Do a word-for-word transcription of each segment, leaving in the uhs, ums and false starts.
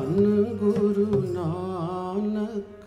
ਧੰਨ ਗੁਰੂ ਨਾਨਕ,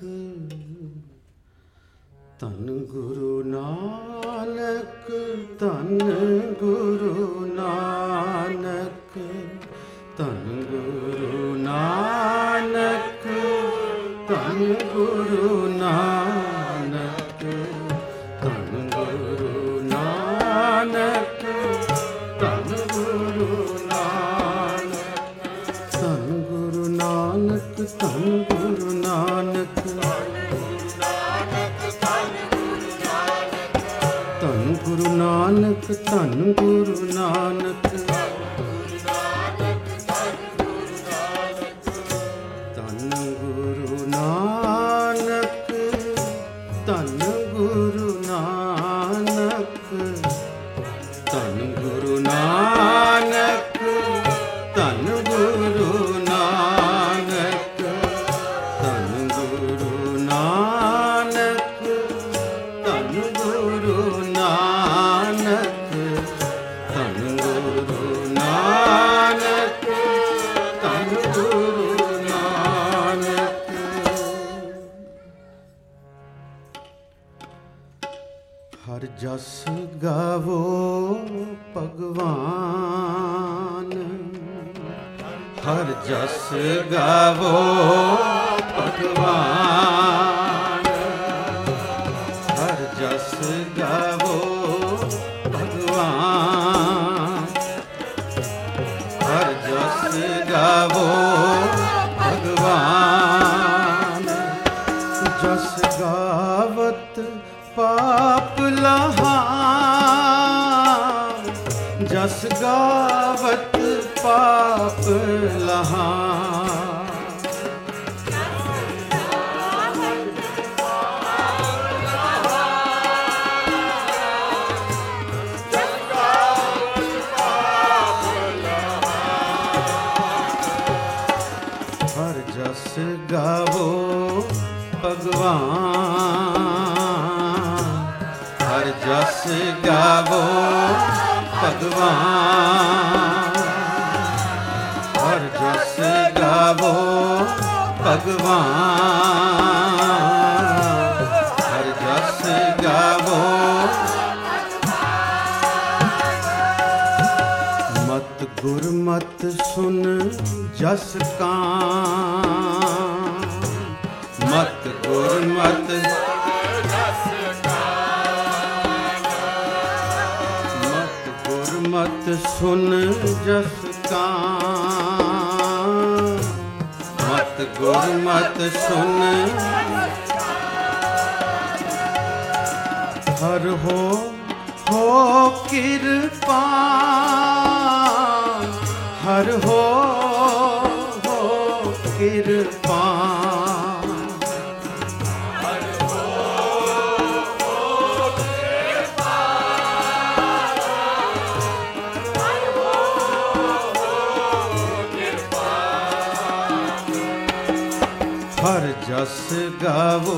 ਧੰਨ ਗੁਰੂ ਨਾਨਕ, ਧੰਨ ਗੁਰੂ ਨਾਨਕ, ਧੰਨ ਗੁਰੂ ਨਾਨਕ, ਧੰਨ ਗੁਰੂ ਨਾਨਕ, ਧੰਨ ਗੁਰੂ ਨਾਨਕ, ਧੰਨ ਗੁਰੂ ਨਾਨਕ, ਧੰਨ ਗੁਰੂ ਨਾਨਕ, ਧੰਨ ਗੁਰੂ ਨਾਨਕ, ਧੰਨ ਗੁਰੂ ਨਾਨਕ, ਧੰਨ ਗੁਰੂ ਨਾਨਕ, ਧੰਨ ਗੁਰੂ ਨਾਨਕ, ਧੰਨ ਗੁਰੂ ਨਾਨਕ, ਧੰਨ ਗੁਰੂ ਨਾਨਕ, ਧੰਨ ਗੁਰੂ ਨਾਨਕ, ਧੰਨ ਗੁਰੂ ਨਾਨਕ, ਧੰਨ ਗੁਰੂ ਨਾਨਕ, ਧੰਨ ਗੁਰੂ ਨਾਨਕ, ਧੰਨ ਗੁਰੂ ਨਾਨਕ। ਹਰ ਜਸ ਗਾਵੋ ਭਗਵਾਨ, ਹਰ ਜਸ ਗਾਵੋ ਭਗਵਾਨ, ਹਰ ਜਸ ਗਾਵੋ ਭਗਵਾਨ, ਹਰ ਜਸ ਗਾਵੋ ਭਗਵਾਨ, ਜਸ ਗਾਵਤ ਪਾਪ ਲਹਾ, ਜਸ ਗਾਵਤ ਪਾਪ ਲਹਾ, ਹਰ ਜਸ ਗਾਵੋ ਭਗਵਾਨ, ਹਰ ਜਸ ਗਾਵੋ ਭਗਵਾਨ, ਹਰ ਜਸ ਗਾਵੋ ਭਗਵਾਨ, ਹਰ ਜਸ ਗਾਵੋ। ਮਤ ਗੁਰਮਤ ਸੁਨ ਜਸ ਕਾਨ, ਮਤ ਗੁਰਮਤ ਮਤ ਸੁਨ ਜਸ ਕਾਨ, ਮਤ ਗੁਰਮਤ ਸੁਨ, ਹਰ ਹੋ ਹੋ ਕਿਰਪਾਨ, ਹਰ ਹੋ ਹੋ ਕਿਰਪਾਨ, ਹਰ ਜਸ ਗਾਵੋ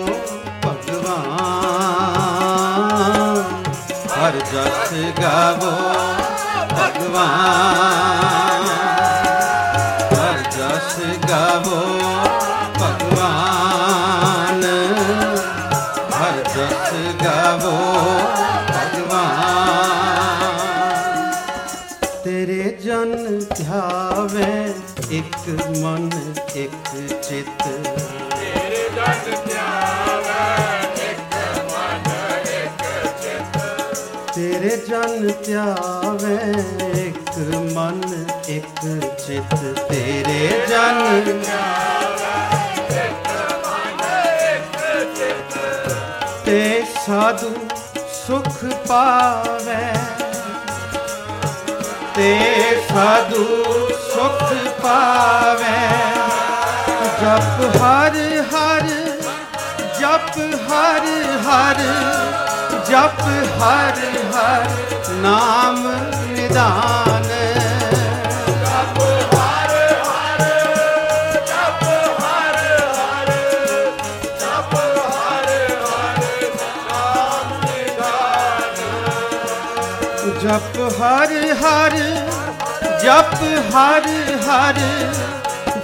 ਭਗਵਾਨ, ਹਰ ਜਸ ਗਾਵੋ ਭਗਵਾਨ, ਹਰ ਜਸ ਗਾਵੋ ਭਗਵਾਨ, ਹਰ ਜਸ ਗਾਵੋ ਭਗਵਾਨ। ਤੇਰੇ ਜਨ ਧਿਆਵੇ ਇੱਕ ਮਨ ਇੱਕ ਚਿਤ, ਤੇਰੇ ਜਨ ਧਿਆਵੇ ਇੱਕ ਮਨ ਇੱਕ ਚਿਤ, ਤੇਰੇ ਜਨ ਧਿਆਵੇ ਇੱਕ ਮਨ ਇੱਕ ਚਿਤ, ਤੇਰੇ ਜਨ ਧਿਆਵੇ ਇੱਕ ਮਨ ਇੱਕ ਚਿਤ, ਤੇ ਸਾਧੂ ਸੁਖ ਪਾਵੇ, ਤੇ ਸਾਧੂ ਸੁਖ ਪਾਵੇ, ਜਪ ਹਰ ਹਰ, ਜਪ ਹਰ ਹਰ, ਜਪ ਹਰ ਹਰ ਨਾਮ ਨਿਧਾਨ, ਜਪ ਹਰ ਹਰ, ਜਪ ਹਰ ਹਰ, ਜਪ ਹਰ ਹਰ ਨਾਮ ਨਿਧਾਨ, ਜਪ ਹਰ ਹਰ, ਜਪ ਹਰ ਹਰ,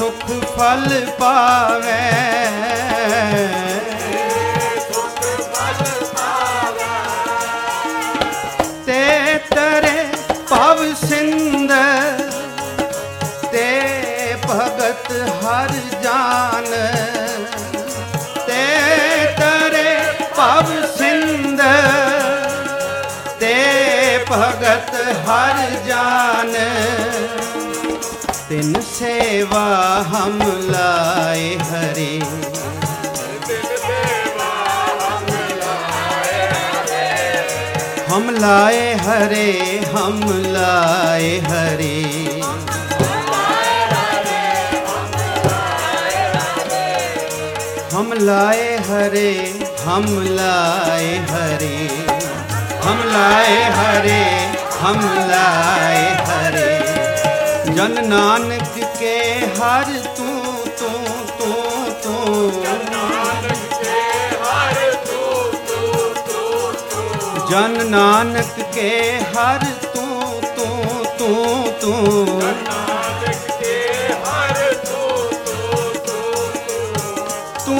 ਸੁਖ ਫਲ ਪਾਵੇ ਸੁਖ ਫਲ ਪਾਵੇ ਤੇ ਤਰੇ ਭਵ ਸਿੰਧ ਤੇ ਭਗਤ ਹਰ ਜਾਨ ਤੇ ਤਰੇ ਭਵ ਸਿੰਧ ਤੇ ਭਗਤ ਹਰ ਜਾਨ ਤਿਨ ਸੇਵਾ ਹਮ ਲਾਏ ਹਰੇ हम लाए हरे हम लाए हरे हम लाए हरे हम लाए हरे हम लाए हरे हम लाए हरे जन नानक के हर तू तू तू तू जन नानक के हर तू तू तू तू तू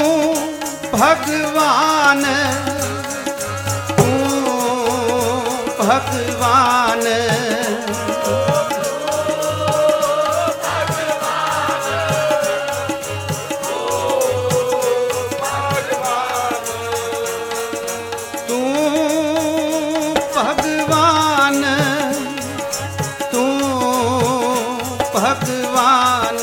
भगवान तू भगवान भगवान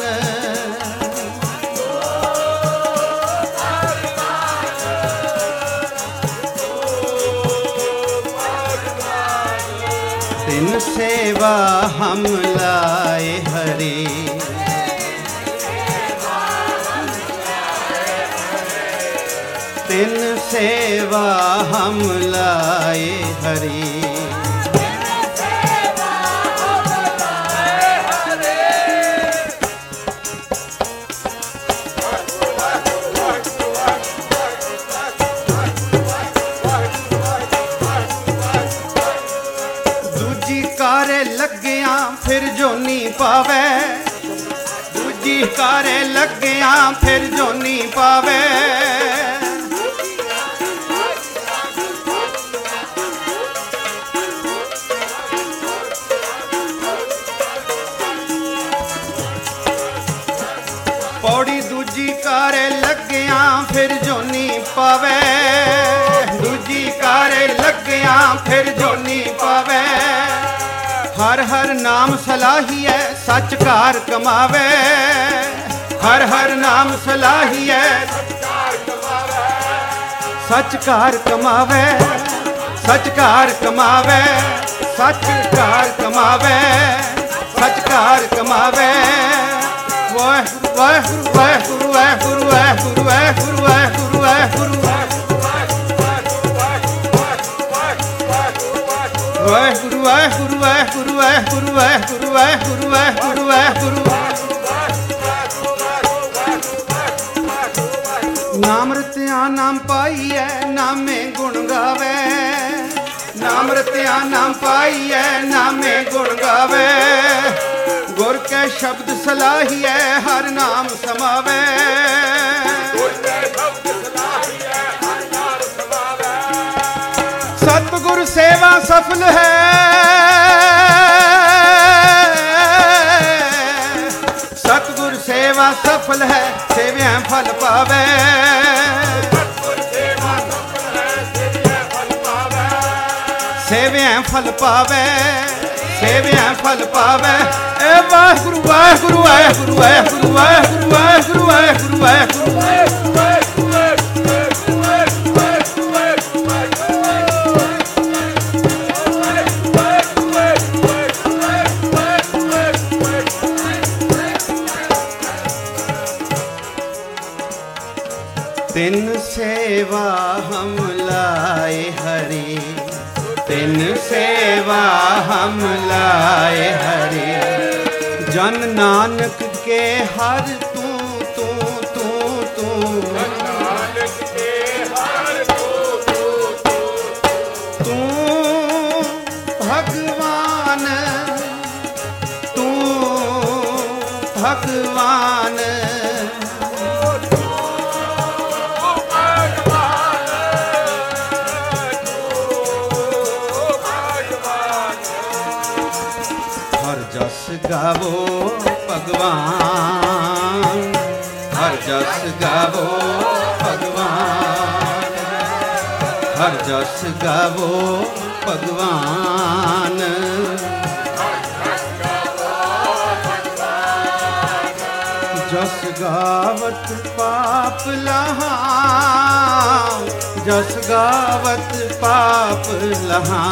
तिन सेवा हम लाए हरे तिन सेवा हम लाए हरे कारे लग्गियां फिर जोनी पावे दूजी कारे लग्गियां फिर जोनी पावे पौड़ी दूजी कारे लग्गियां फिर जोनी पावे दूजी कारे लग्गियां फिर जोनी पावे हर हर नाम सलाहिए सच कार कमावे हर हर नाम सलाहिए सच कार कमावे सच कार कमावे सच कार कमावे सच कार कमावे वाहिगुरु वाहिगुरु वाहिगुरु वाहिगुरु वाहिगुरु वाहिगुरु वाहिगुरु वाहिगुरु वाहिगुरु वाहिगुरु वाहिगुरु वाहिगुरु वाहिगुरु वाहिगुरु वाहिगुरु नाम रत्या नाम पाइए नामे गुण गावे नाम रत्या नाम पाइए नामे गुण गावे गुर के शब्द सलाहिए हर नाम समावे सतगुरु सेवा सफल है सतगुरु सेवा सफल है सेवियां फल पावे सेवियां फल पावे सेवियां फल पावे ए वाहिगुरु वाहिगुरु वाहिगुरु वाहिगुरु वाहिगुरु वाहिगुरु वाहिगुरु वाहिगुरु तिन सेवा हम लाए हरे तिन सेवा हम लाए हरे जन नानक के हर तू तू तू तू नानक के हर तू तू तू भगवान तू भगवान। हर जस गावो भगवान, हर जस गावो भगवान, हर जस गावो भगवान। जस गावत पाप लहा, जस गावत पाप लहा।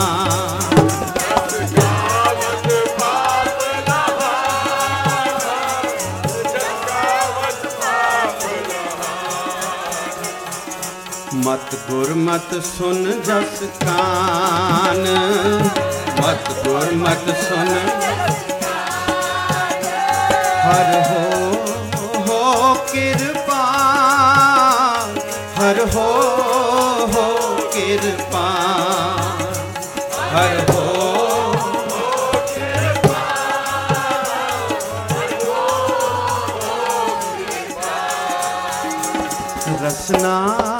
मत गुर मत सुन जस कान, मत गुर मत सुन। हर हो हो कृपा, हर हो हो कृपा, हर हो रसना।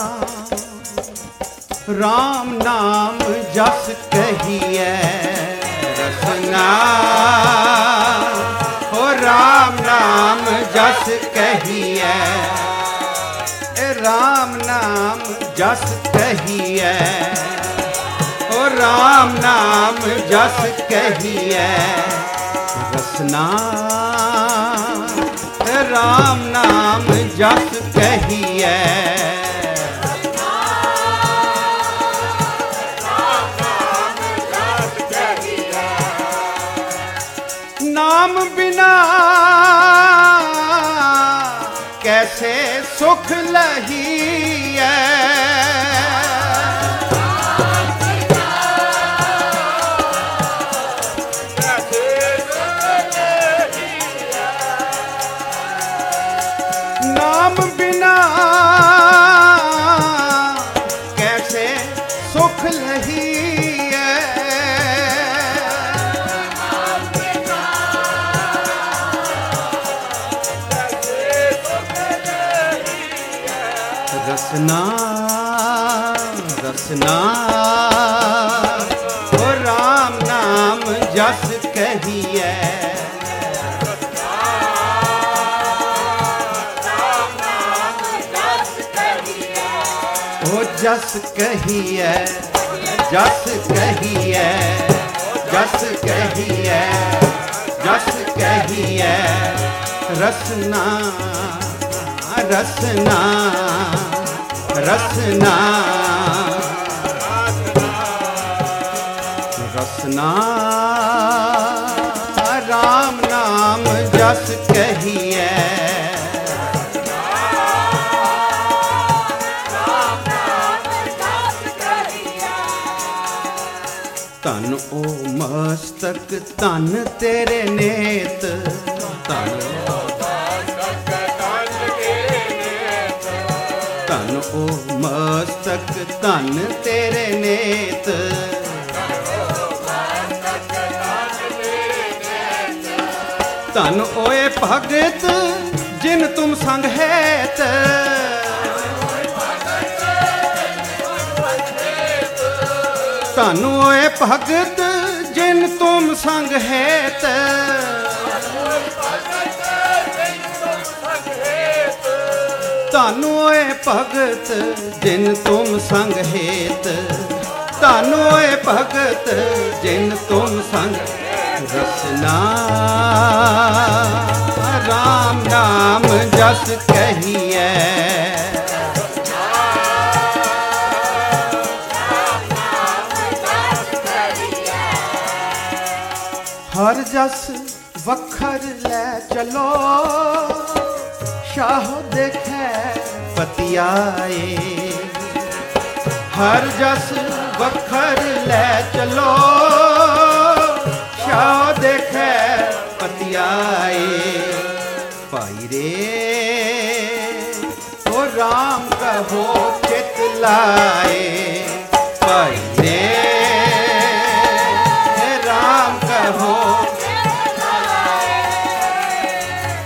राम नाम जस कहिए रसना, हो राम नाम जस कहिए, राम नाम जस कहिए, हो राम नाम जस कहिए रसना। राम नाम जस कहिए, नाम बिना कैसे सुख लहिए। नाम बिना कैसे सुख लहिए। रसना रसना, ओ राम नाम जस कहिए, ओ जस कहिए, जस कहिए, जस कहिए, जस कहिए रसना रसना रसना रसना। राम नाम जस कहिए, तन ओ मस्तक तन तेरे नेत, तन तन ओ मस्तक तन तेरे नेत। तन ओए भगत जिन तुम संग हेत, तन ओए भगत जिन तुम संग हेत। तन ओए भगत जिन तुम संग हेत, तन ओए भगत जिन तुम संग। रसना राम नाम जस कहिए, हर जस वखर ले चलो, शाह देखे पतियाए। हर जस वखर ले चलो, शाह देखे पतियाए। भाई रे ओ राम कहो चित लाए, भाई रे राम कहो।